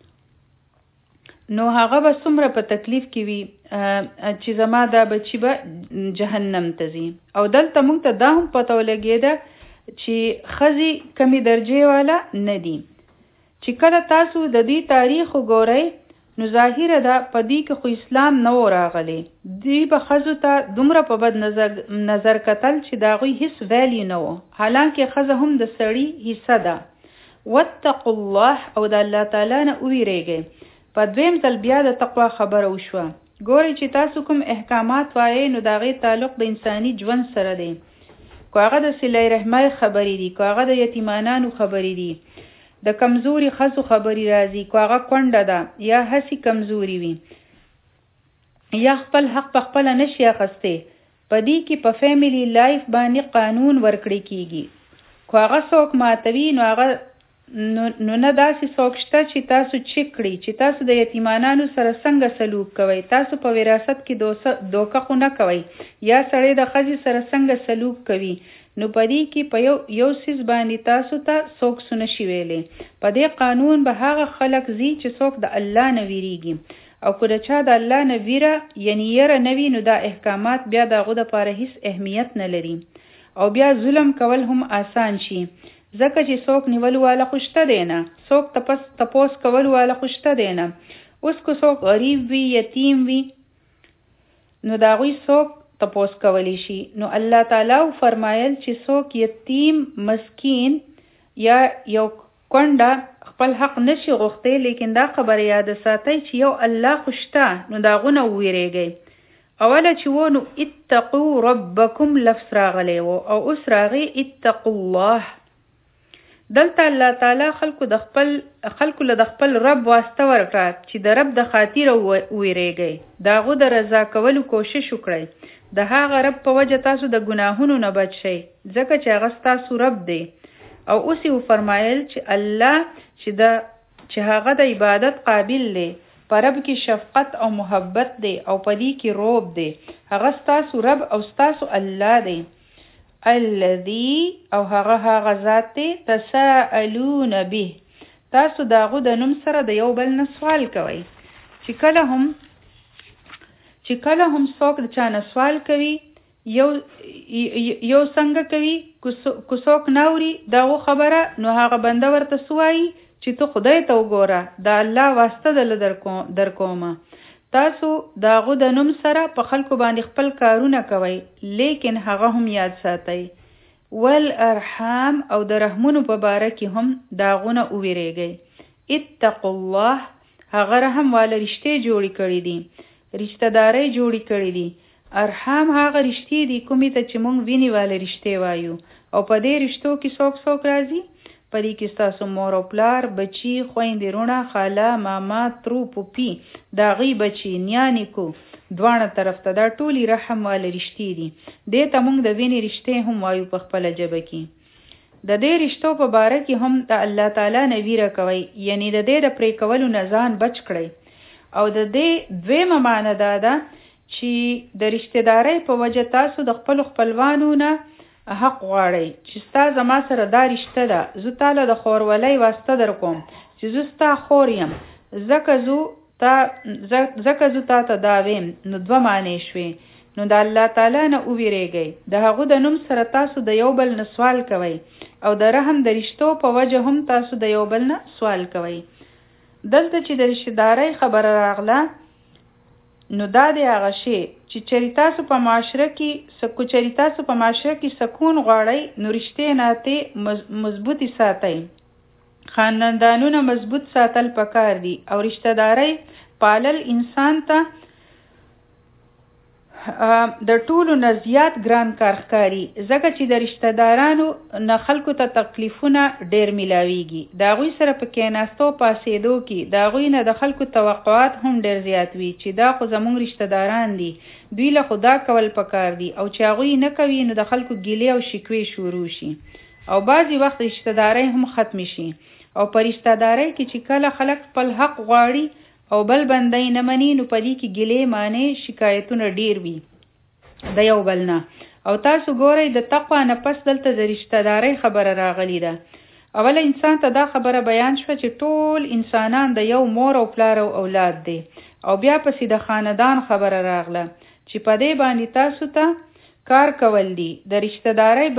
نو هغه به څومره په تکلیف کې وي چې زما دا بچي به جهنم ته ځي. او دلته موږ ته دا هم پته ولګېده چې ښځې کمې درجې والا نه دي. چې کله تاسو د دې تاریخ وګورئ نو ظاهره ده په دې کې خو اسلام نه و راغلی. دوی به ښځو ته دومره په بد نظر کتل چې د هغوی هېڅ ویلیو نه و، حالانکه ښځه هم د سړي حصه ده. واتقوا الله، او د الله تعالی نه وویرېږئ. په دویم ځل بیا د تقوا خبره وشوه. ګورئ چې تاسو کوم احکامات وایئ نو د هغې تعلق د انساني ژوند سره دی. که هغه د صلې رحمۍ خبرې دي، که هغه د یتیمانانو خبرې دي، د کمزوري ښځو خبرې راځي، که هغه کونډه ده یا هسې کمزوري وي یا خپل حق په خپله نشي اخیستی، په دې کې په فیملی لایف باندې قانون ورکړی کیږي. که هغه څوک ماتوي نو نه داسې څوک شته چې تاسو چیک کړي چې تاسو د یتیمانانو سره څنګه سلوک کوئ. تاسو په وراثت کې دوکه خو نه کوئ، یا سړی د ښځې سره څنګه سلوک کوي. نو په دې کې په یو څیز باندې تاسو ته څوک څه نشي ویلی. په دې قانون به هغه خلک ځي چې څوک د الله نه ویریږي. او که د چا د الله نه ویره یعنی یره نه وي نو دا احکامات بیا د هغو دپاره هیڅ اهمیت نه لري. او بیا ظلم کول هم آسان شي، ځکه چې څوک نیولو والا خو شته دی نه، څوک تپوس کولو والا خو شته دی نه. اوس که څوک غریب وي، یتیم وي، نو د هغوی څوک تپوس کولی شي. نو الله تعالی فرمایل چې څوک یتیم، مسکین یا یو کونډه خپل حق نشي غوښتی، لیکن دا خبره یاد ساتئ چې یو الله خو شته، نو د هغو نه وویرېږئ. اوله چې و نو اتقوا ربکم لفظ راغلی و، او اوس راغی اتقوا الله. دلته الله تعالی خلکو له د خپل رب واسطه ورکړه چې د رب د خاطره وویرېږئ، د هغو د رضا کولو کوشش وکړئ. د هغه رب په وجه تاسو د ګناهونو نه بچ شئ، ځکه چې هغه ستاسو رب دی. او اوس یې وفرمایل چې الله چې هغه د عبادت قابل دی، په رب کې شفقت او محبت دی، او په دې کې روب دی. هغه ستاسو رب او ستاسو الله دی. الذي، او هغه ذات دی، تساءلون به، تاسو د هغو د نوم سره د یو بل نه سوال کوئ. چې کله هم څوک د چا نه سوال کوي، یو څنګه کوي، که څوک ناوري دغه خبره نو هغه بنده ورته سوایي چې ته خدای ته وګوره، د الله واسطه دله در کومه، تاسو داغو د نوم سره په خلکو باندې خپل کارونه کوئ لیکن هغه هم یاد ساتئ. والارحام او د رحمونو په باره کې هم داغونه وویریږئ. اتقوا الله هغه رحم والا رشتې جوړې کړي دي، رشتہ دارۍ جوړې کړي دي. ارحام هغه رشتې دي کومې ته چې موږ وینې والا رشتې وایو او په دې رشتو کې څوک راځي؟ په دې کې ستاسو مور او پلار، بچي، خویندې، رونه، خاله، ماما، ترو، پوپی، د هغوی بچي، نیا نیکو، دواړه طرف ته دا ټولې رحم والا رشتې دي. دې ته موږ د وینې رشتې هم وایو په خپله ژبه کې. د دې رشتو په باره کې هم د الله تعالی نه ویره کوئ، یعنی د دې د پرې کولو نه ځان بچ کړئ. او د دې دویمه معنی دا ده چې د رشتې دارۍ په وجه تاسو د خپلو خپلوانو نه حق غواړئ چې ستا زما سره دا رشته ده، زه تاله د خورولۍ واسطه در کوم چې زه ستا خور یم، ځکه زه تا ته دا ویم. نو دوه معنی شوې. نو د الله تعالی نه وویریږئ، د هغو د نوم سره تاسو د یو بل نه سوال کوئ او د رحم د رشتو په وجه هم تاسو د یو بل نه سوال کوئ. دلته چې د رشتې دارۍ خبره راغله نو دا دی هغه شی چې چېرې تاسو په معاشره کې سکون غواړئ نو رشتې ناتې مضبوطی ساتئ. خاندانونه مضبوط ساتل پکار دي او رشتہ دارۍ پالل انسان ته د ټولو نه زیات ګران کار ښکاري، ځکه چې د رشتہ دارانو نه خلکو ته تکلیفونه ډیر میلاویږي. د هغوی سره په کېناستو پاسېدو کې د هغوی نه د خلکو توقعات هم ډیر زیات وي چې دا خو زموږ رشتہ داران دي، دوی له خدا کول پکار دي، او چې هغوی نه کوي نو د خلکو ګیلې او شکوې شروع شي او بعضې وخت رشتہ دارۍ هم ختم شي. او په رشتہ دارۍ کې چې کله خلک خپل حق غواړي او بل بندۍ نه مني نو په دې کې ګیلې مانې شکایتونه ډیر وي د یو بل نه. او تاسو ګورئ د تقوا نه پس دلته د رشتہ دارۍ خبره راغلی ده. اوله انسان ته دا خبره بیان شوه چې ټول انسانان د یو مور او پلار او اولاد دی، او بیا پسې د خاندان خبره راغله چې په دې باندې تاسو ته کار کول دي. د رشتہ دارۍ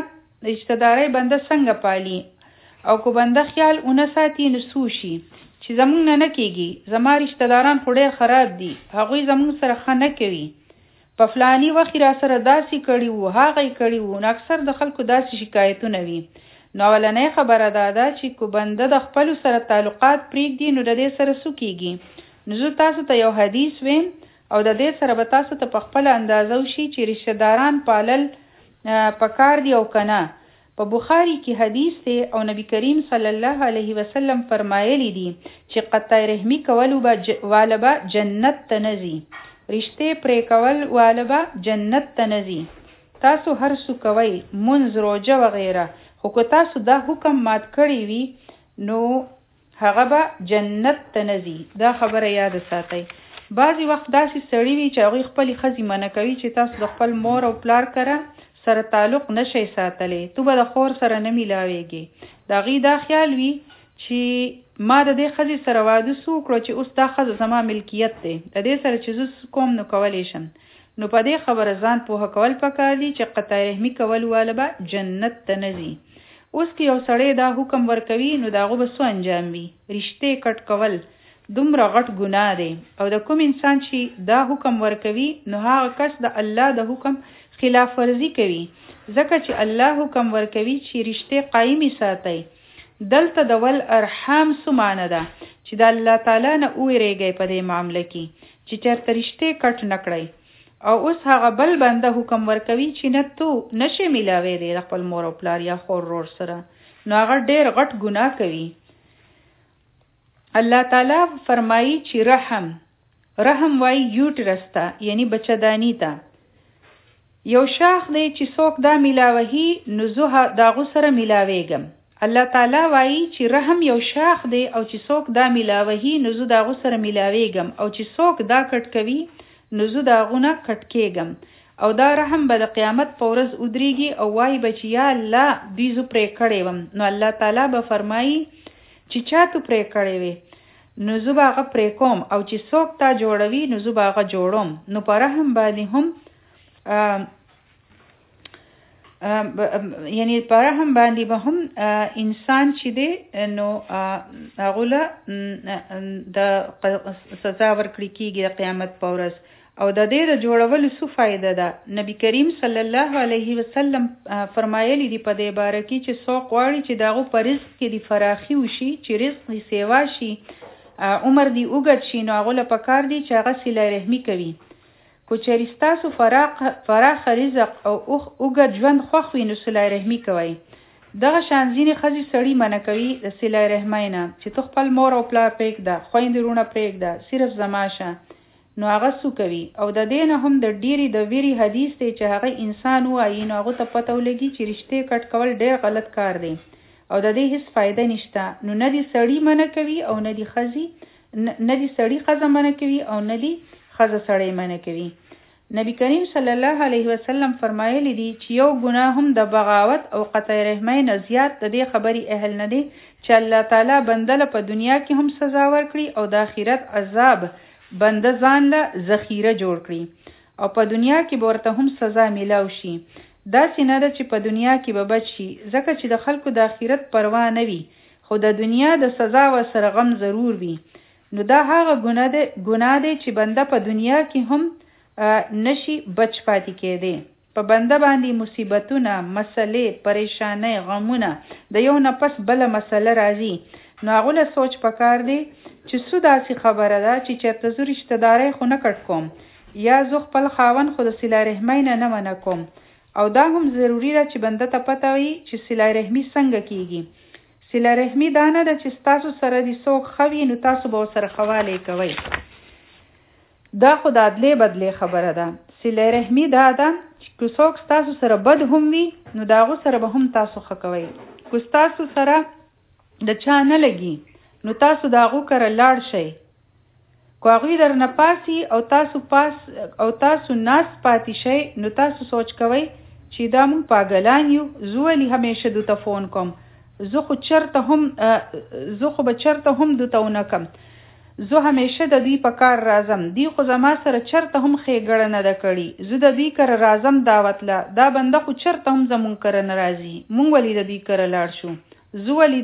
بنده څنګه پالي او کو بنده خیال اونه ساتي نو سوشي چې زمونږ نه کېږي، زما رشتہ داران خو ډېر خراب دي، هغوی زمونږ سره ښه نه کوي، په فلاني وخت را سره داسې کړي وو، هغه یې کړي وو. نو اکثر د خلکو داسې شکایتونه وي. نو اولنۍ خبره دا ده چې کو بنده د خپلو سره تعلقات پرېږدي نو د دې سره څه کېږي. نو زه تاسو ته یو حدیث ویم او د دې سره به تاسو ته په خپله اندازه وشي چې رشتہ داران پالل پکار دي او که نه. په بخاری کې حدیث دی او نبی کریم صلی الله علیه وسلم فرمایلی دي چې قطع رحمی کول والا به جنت ته نځي، رشتې پرې کول والا به جنت ته نځي. تاسو هر څه کوئ، منځ، روژه وغیره، خو که تاسو دا حکم مات کړی وي نو هغه به جنت ته نځي. دا خبره یاد ساتئ. بعضې وخت داسې سړي وي چې هغوی خپلې ښځې منع کوي چې تاسو د خپل مور او پلار سره تعلق نشئ ساتلی، تو به د خور سره نه میلاویږي. د هغې دا خیال وي چې ما د دې ښځې سره واده وکړو چې اوس دا ښځه زما ملکیت دی، د دې سره چې زه کوم نو کولی شم. نو په دې خبره ځان پوهه کول پکار دي چې قطع رحمي کول والا به جنت ته نه ځي. اوس که یو سړی دا حکم ورکوي نو د هغو به څه انجام وي؟ رشتې کټ کول دومره غټ ګناه دی، او د کوم انسان چې دا حکم ورکوي نو هغه کس د الله د حکم خلاف ورزي کوي، ځکه چې الله حکم ورکوي چې رشتې قایمي ساتئ. دلته د ول ارحام څه معنی ده چې د الله تعالی نه وویریږئ په دې معامله کې چې چېرته رشتې کټ نه کړئ. او اوس هغه بل بنده حکم ورکوي چې نه تو نشي میلاوی دی د خپل مور او پلار یا خور ورور سره، نو هغه ډېر غټ ګناه کوي. الله تعالی فرمایي چې رحم وایي یوټرس ته، یعنی بچه‌داني ته. یو شاخ دی چې څوک دا میلاوهي نو زه د هغو سره میلاویږم. الله تعالی وایي چې رحم یو شاخ دی او چې څوک دا میلاوهي نو زه د هغو سره میلاویږم، او چې څوک دا کټ کوي نو زه د هغو نه کټ کېږم. او دا رحم به د قیامت په ورځ ودرېږي او وایي به چې یا الله دوی زه پرې کړی وم. نو الله تعالی به فرمایي چې چا تو پرې کړی وې نو زه به هغه پرې کوم، او چې څوک تا جوړوي نو زه به هغه جوړوم. نو په رحم باندې هم یعنی پر رحم باندې به هم انسان چې دی نو هغه د سزا ورکړي کېږي د قیامت په ورځ. او د دې د جوړولو څه فائدہ ده؟ نبی کریم صلی الله علیه وسلم فرمایلی دی په دې باره کې چې څوک غواړي چې دغه په رزق کې دی فراخي وشي، چې رزق دی سیوا شي، عمر دی اوږد شي، نو هغه له پکار دی چې هغه صله رحمي کوي. کو چېرې ستاسو فراخ رزق او اوږد ژوند خوښ وي نو صله رحمي کوئ. دغه شان ځینې ښځې سړي منع کوي د صله رحمۍ نه چې ته خپل مور او پلار پرېږده، خویندې وروڼه پرېږده، صرف زما شه. نو هغه څه کوي؟ او د دې نه هم د ډېرې د ویرې حدیث دی چې هغه انسان وایي نو هغه ته پته ولګي چې رشتې کټ کول ډېر غلط کار دی او د دې هیڅ فایده نشته. نو نه دي سړي منع کوي او نه دي سړي ښځه منع کوي او نه دي ښځه سړی منع کوي. نبی کریم صلی الله علیه وسلم فرمایلی دی چې یو ګناه هم د بغاوت او قطع رحمۍ نه زیات د دې خبرې اهل نه دی چې الله تعالی بنده له په دنیا کې هم سزا ورکړي او د آخرت عذاب بنده ځان له ذخیره جوړ کړي او په دنیا کې به ورته هم سزا میلاو شي. داسې نه ده چې په دنیا کې به بچ شي، ځکه چې د خلکو د آخرت پروا نه وي خو د دنیا د سزا ورسره غم ضرور وي. نو دا هغه ګناه دی چې بنده په دنیا کې هم نشي بچ پاتې کېدی. په بنده باندې مصیبتونه، مسلې، پریشانۍ، غمونه د یو نه پس بله مسله راځي. نو هغه له سوچ پکار دی چې څه داسې خبره ده چې چېرته زه رشته دارۍ خو نه کټ کوم یا زه خپل خاوند خو د صله رحمۍ نه منع کوم. او دا هم ضروري ده چې بنده ته پته وي چې صله رحمي څنګه کېږي. صله رحمي دا نه ده چې ستاسو سره دې څوک ښه وي نو تاسو به ورسره ښه والی کوئ. دا خو د عدلې بدلې خبره ده. صله رحمي دا ده چې که څوک ستاسو سره بد هم وي نو د هغو سره به هم تاسو ښه کوئ. که ستاسو سره د چا نه لګي نو تاسو د هغو کره لاړ شئ. که هغوی در نه پاسي او تاسو ناست پاتې شئ نو تاسو سوچ کوئ چې دا مونږ پاګلان یو، زه ولې همیشه دوته فون کوم، زه خو به چرته هم دوته ونه کم، زه همیشه د دوی په کار راځم، دوی خو زما سره چرته هم ښېګړه نه ده کړې، زه د دوی کره راځم دعوت له، دا بنده خو چرته هم زمونږ کره نه راځي، مونږ ولې د دوی کره لاړ شو، زه ولې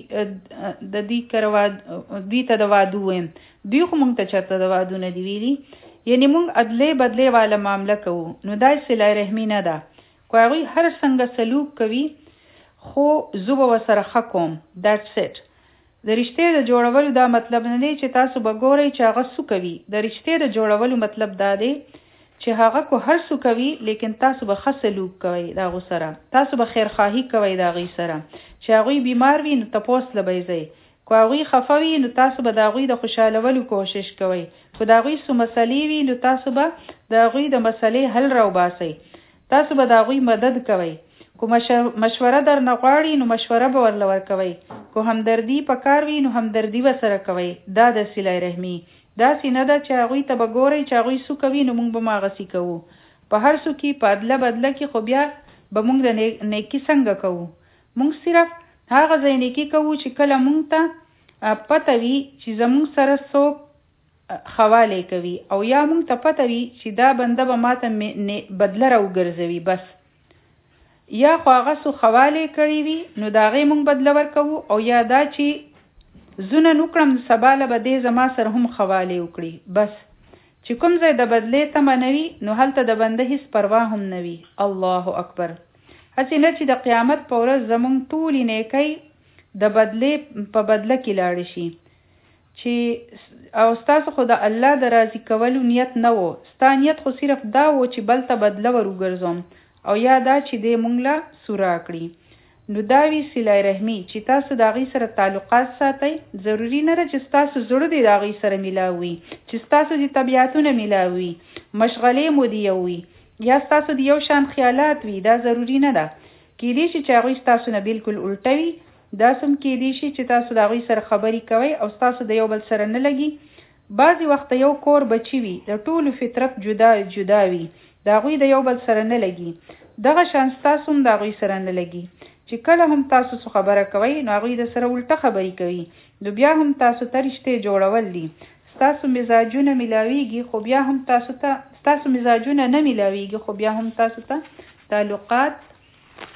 د دوی کره دوی ته د وادو ویم، دوی خو مونږ ته چرته د وادو نه دي ویلي. یعنې مونږ عدلې بدلې والا معامله کوو. نو دا صله رحمي نه ده. که هغوی هر څنګه سلوک کوي خو زه به ورسره ښه کوم. That's it. د رشتې د جوړولو دا مطلب نه دی چې تاسو به ګورئ چې هغه څه کوي. د رشتې د جوړولو مطلب دا دی چې هغه کو هر څه کوي لیکن تاسو به ښه سلوک کوئ د هغو سره، تاسو به خیرخواهي کوئ د هغوی سره. چې هغوی بیمار وي نو تپوس له به یې ځئ، که هغوی خفه وي نو تاسو به د هغوی د خوشحالولو کوشش کوئ، که د هغوی څه مسلې وي نو تاسو به د هغوی د مسلې حل راوباسئ، تاسو به د هغوی مدد کوئ. که مشوره در نه غواړي نو مشوره به ورله ورکوئ، که همدردي پکار وي نو همدردي ورسره کوئ. دا د صله رحمي. داسې نه ده چې هغوی ته به ګورئ چې هغوی څه کوي نو موږ به هم هغسې کوو. په هر څه کې په عدله بدله کې خو بیا به موږ د نیکي څنګه کوو؟ موږ صرف هغه ځای نیکي کوو چې کله موږ ته پته وي چې زموږ سره څوک خوالی کوي او یا موږ ته پته وي چې دا بنده به ماته بدله راوګرځوي بس، یا خو هغه څو خوالی کړی وي نو د هغې موږ بدله ورکوو، او یا دا چې زونه نوکړم سبا له به دې زما سره هم خوالی وکړي بس. چې کوم ځای د بدلې تمه نه وي نو هلته د بنده هیڅ پروا هم نه وي. الله اکبر. هسې نه چې د قیامت په ورځ زموږ ټولې نیکۍ د بدلې په بدله کې لاړې شي چې او ستاسو خو د الله د راضي کولو نیت نه و، ستا نیت خو صرف دا و چې بل ته بدله ور وګرځوم او یا دا چې دې مونږ له سوره کړي. نو دا وی صله رحمي چې تاسو د هغوی سره تعلقات ساتئ. ضروري نه ده چې ستاسو زړه دې د هغوی سره میلاوي، چې ستاسو د طبیعتونه میلاوي، مشغلې مو د یو وي یا ستاسو د یو شان خیالات وي. دا ضروري نه ده. کېدای شي چې هغوی ستاسو نه بالکل الټه وي، داسې هم کېدای شي چې تاسو د هغوی سره خبرې کوئ او ستاسو د یو بل سره نه لګي. بعضې وخت یو کور بچي وي د ټولو فطرت جدا وي، د هغوی د یو بل سره نه لګي. دغه شان ستاسو هم د هغوی سره نه لګي چې کله هم تاسو څه خبره کوئ نو هغوی د سره الټه خبرې کوي، نو بیا هم تاسو ته رشتې جوړول دي. ستاسو مزاجونه ملاویږي خو بیا هم ستاسو مزاجونه نه ملاویږي خو بیا هم تاسو ته تعلقات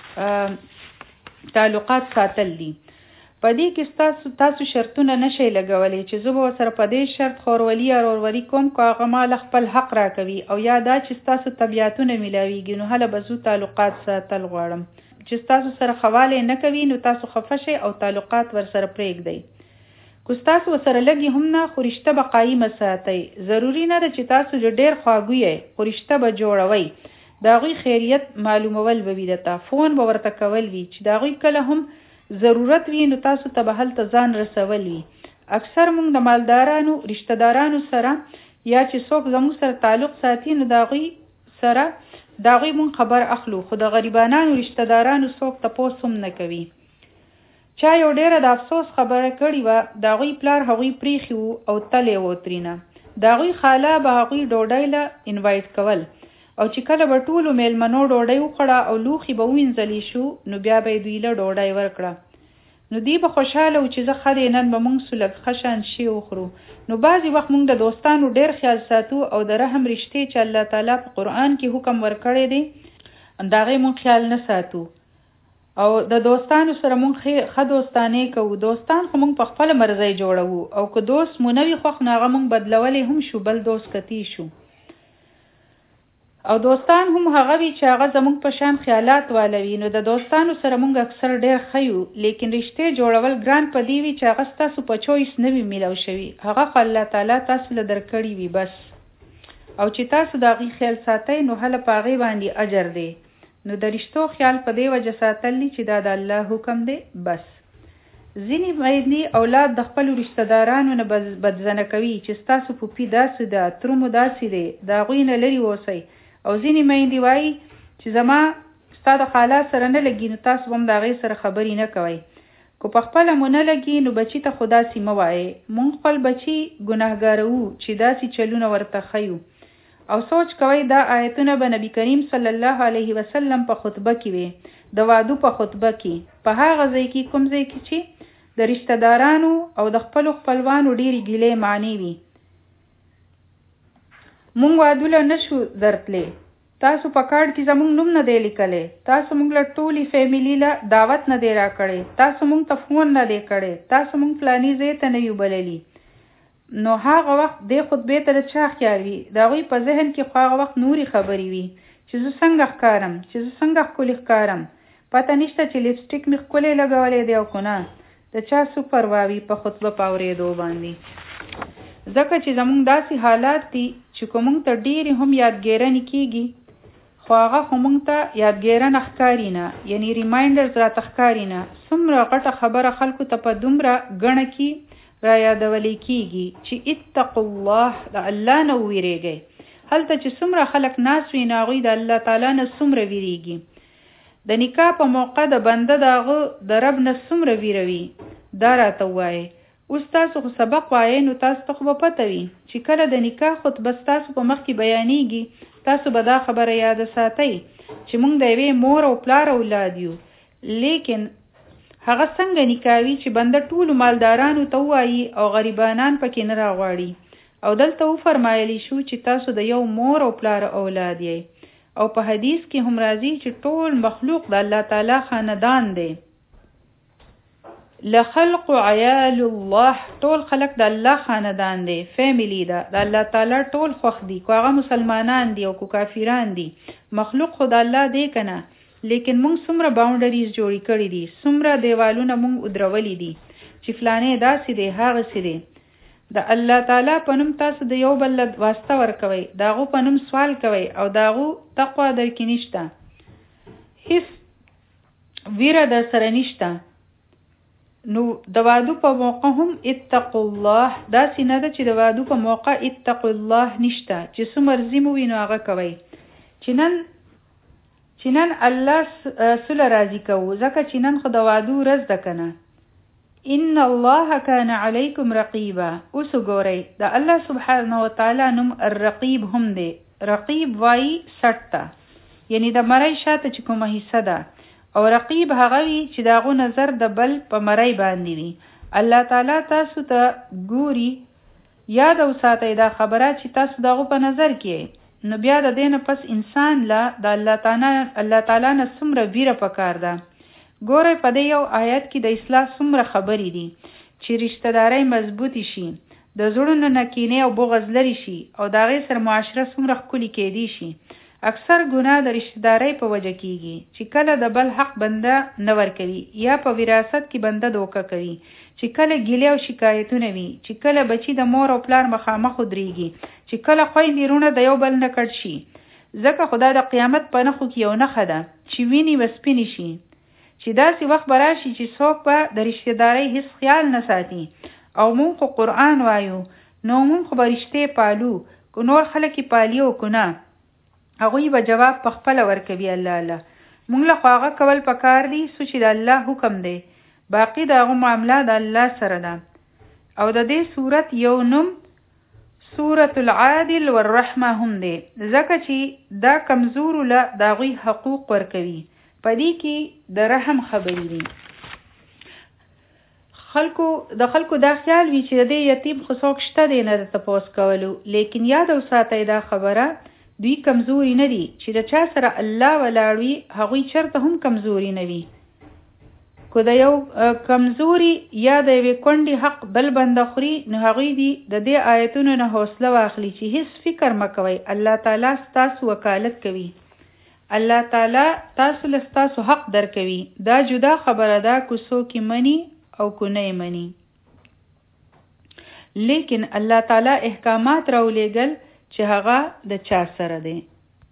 تعلقات ساتل دي. په دې کې تاسو شرطونه نشئ لګولی چې زه به سره په دې شرط خورولي یا ورورولي کوم که هغه مال خپل حق راکوي، او یا دا چې ستاسو طبیعتونه میلاویږي، نو هله به زه تعلقات ساتل غواړم. چې ستاسو سره خواله نه کوي نو تاسو خفه شئ او تعلقات ورسره پرېږدئ. که ستاسو ورسره لږې هم نه، خو رشته به قایمه ساتئ. ضروري نه ده چې تاسو ډېر خواږه یې، خو رشته به جوړوئ. د هغوی خیریت معلومول به وي، درته فون به ورته کول وي چې د هغوی کله هم ضرورت وي نو تاسو ته به هلته ځان رسول وي. اکثر موږ د مالدارانو رشته دارانو سره یا چې څوک زموږ سره تعلق ساتي نو د هغوی سره د هغوی موږ خبر اخلو، خو د غریبانانو رشته دارانو څوک تپوس هم نه کوي. چا یو ډېره د افسوس خبره کړې وه، د هغوی پلار هغوی پریښي وو او تلې و ترېنه. د هغوی خاله به هغوی ډوډۍ له انوایټ کول، او چې کله به ټولو میلمنو ډوډۍ وخوړه او لوښي به ووینځلی شو نو بیا به یې دوی له ډوډۍ ورکړه. نو دوی به خوشحاله و چې زه ښه دی نن به موږ سو لږ ښه شان شی وخورو. نو بعضې وخت موږ د دوستانو ډېر خیال ساتو او د رحم رشتې چې الله تعالی په قرآن کې حکم ورکړی دی د هغې موږ خیال نه ساتو، او د دوستانو سره موږ ښه دوستانې کوو. دوستان خو موږ په خپله مرضۍ جوړوو، او که دوست مو نه وي خوښ نو هغه موږ بدلولی هم شو، بل دوست کتی شو. او دوستان هم هغه وي چې هغه زموږ په شان خیالات والوي. نو د دوستانو سره موږ اکثر ډېر ښه یو، لیکن رشتې جوړول ګران په دې وي چې هغه ستاسو په چویس نه وي میلاو شوي، هغه خو الله تعالی تاسو له درکړي وي بس. او چې تاسو د هغې خیال ساتئ نو هله په هغې باندې اجر دی. نو د رشتو خیال په دې وجه ساتل دي چې دا د الله حکم دی بس. ځینې میندې اولاد د خپلو رشته دارانو نه بدزنه کوي چې ستاسو پوپي داسې ده، ترمو داسې دی، د هغوی نه لرې اوسئ. او ځینې میندې وایي چې زما ستا د خالا سره نه لګي نو تاسو هم د هغې سره خبرې نه کوئ. که په خپله مو نه لګي نو بچي ته خو داسې مه وایئ. موږ خپل بچي ګناهګاروو چې داسې چلونه ورته ښیو. او سوچ کوئ دا آیتونه به نبي کریم صلی الله علیه وسلم په خطبه کې وي، د وادو په خطبه کې، په هغه ځای کې کوم ځای کې چې د رشته دارانو او د خپلو خپلوانو ډېرې ګیلې معنی وي. مونږ وادوله نشو درتلی، تاسو په کارډ کې زمونږ نوم نه دی لیکلی، تاسو مونږ له ټولې فیملي له دعوت نه دی راکړی، تاسو مونږ ته فون نه دی کړی، تاسو مونږ فلاني ځای ته نه یو بللی. نو هغه وخت دې خطبې ته د چا خیال وي؟ د هغوی په ذهن کې خو هغه وخت نورې خبرې وي چې زه څنګه ښکارم، چې زه څنګه ښکلې ښکارم. پته نشته چې لپسټیک مې ښکلی لګولی دی او که نه. د چا څه پروا وي په خطبه په اورېدو باندې. ځکه چې زمونږ داسې حالات دي چې که مونږ ته ډېرې هم یادګیرنې کېږي خو هغه خو مونږ ته یادګیرنه ښکاري نه، یعنی ریمایندرز راته ښکاري نه. څومره غټه خبره خلکو ته په دومره ګڼه کې را یادولی کېږي چې اتقوا الله، د الله نه وویرېږئ. هلته چې څومره خلک ناست وي نو هغوی د الله تعالی نه څومره ویرېږي. د نکاح په موقع د بنده د هغه د رب نه څومره ویروي دا راته ووایئ. اوس تاسو خو سبق وایئ نو تاسو ته خو به پته وي چې کله د نکاح خطبه ستاسو په مخ کې بیانېږي تاسو به دا خبره یاده ساتئ چې موږ د یوې مور او پلار اولاد یو. لیکن هغه څنګه نکاوي چې بنده ټولو مالدارانو ته ووایي او غریبانان پکې نه راغواړي. او دلته وفرمایلی شو چې تاسو د یو مور او پلار اولاد یې. او په حدیث کې هم راځي چې ټول مخلوق د الله تعالی خاندان دی. لخلق عیال الله، ټول خلق د الله خاندان دی، فیملی ده، د الله تعالی ټول خوښ دي، که هغه مسلمانان دي او که کافران دي. مخلوق خو د الله دی که نه، لیکن موږ څومره باونډریز جوړې کړي دي، څومره دیوالونه موږ ودرولی دي چې فلانې داسې دی هغسې دی. د الله تعالی په نوم تاسو د یو بل واسطه ورکوئ، د هغو په نوم سوال کوئ او د هغو تقوا در کې نشته، هیڅ ویره در سره نشته. نو د وادو په موقع هم اتقوا الله، داسې نه ده چې د وادو په موقع اتقوا الله نشته، چې څه مرضي مو وي نو هغه کوئ. چې نن الله سله راضي کوو، ځکه چې نن خو د وادو ورځ ده که نه. ان الله کان علیکم رقیبا. اوس وګورئ د الله سبحانه وتعالی نوم الرقیب هم دی. رقیب وایي سټ ته، یعنی د مرۍ شاته چې کومه حصه ده، او رقیب هغه وي چې د هغو نظر د بل په مرۍ باندې وي. الله تعالی تاسو ته ګوري. یاد او ساتئ دا خبره چې تاسو د هغو په نظر کې نو بیا د دې نه پس انسان لا د الله تعالی نه څومره ویره پکار ده. ګوره په دې یو آیت کې د اصلاح څومره خبرې دي چې رشتہ داري مضبوطی شي، د زړونو نه کینې او بغض لري شي او د هغې سره معاشره څومره ښکلې کېدی شي. اکثر ګناه د رشتہ دارۍ په وجه کېږي چې کله د بل حق بنده نه ورکوي یا په وراثت کې بنده دوکه کوي، چې کله ګیلې او شکایتونه وي، چې کله بچي د مور او پلار مخامخ ودرېږي، چې کله خویندې وروڼه د یو بل نه کډ شي. ځکه خدای د قیامت په نښو کې یو نښه ده چې ویني به سپینې شي، چې داسې وخت به راشي چې څوک به د رشتہ دارۍ هیڅ خیال نه ساتي. او مونږ خو قرآن وایو، نو مونږ خو به رشتې پالو، که نور خلک یې پالي او که نه، هغوی به جواب په خپله ورکوي. الله مونږ له خو هغه کول پکار دي څه چې د الله حکم دی، باقي د هغه معامله د الله سره ده. او د دې صورت یو نوم سورة العادل والرحمه هم دی، ځکه چې دا کمزورو له د هغوی حقوق ورکوي. په دې کې د رحم خبرې دي. د خلکو دا خیال وي چې د دې یتیم خو څوک شته دی نه د تپوس کولو، لیکن یاد وساتئ دا خبره دوی کمزوري نه دي. چې د چا سره الله ولاړ وي هغوی چرته هم کمزوري نه وي. که د یو کمزوري یا د یوې کونډې حق بل بنده خوري، نو هغوی دي د دې آیتونو نه حوصله واخلي چې هیڅ فکر مه کوئ، الله تعالی ستاسو وکالت کوي، الله تعالی تاسو له ستاسو حق درکوي. دا جدا خبره ده که څوک مني او که نه مني. لیکن الله تعالی احکامات راولېږل چې هغه د چا سره دی.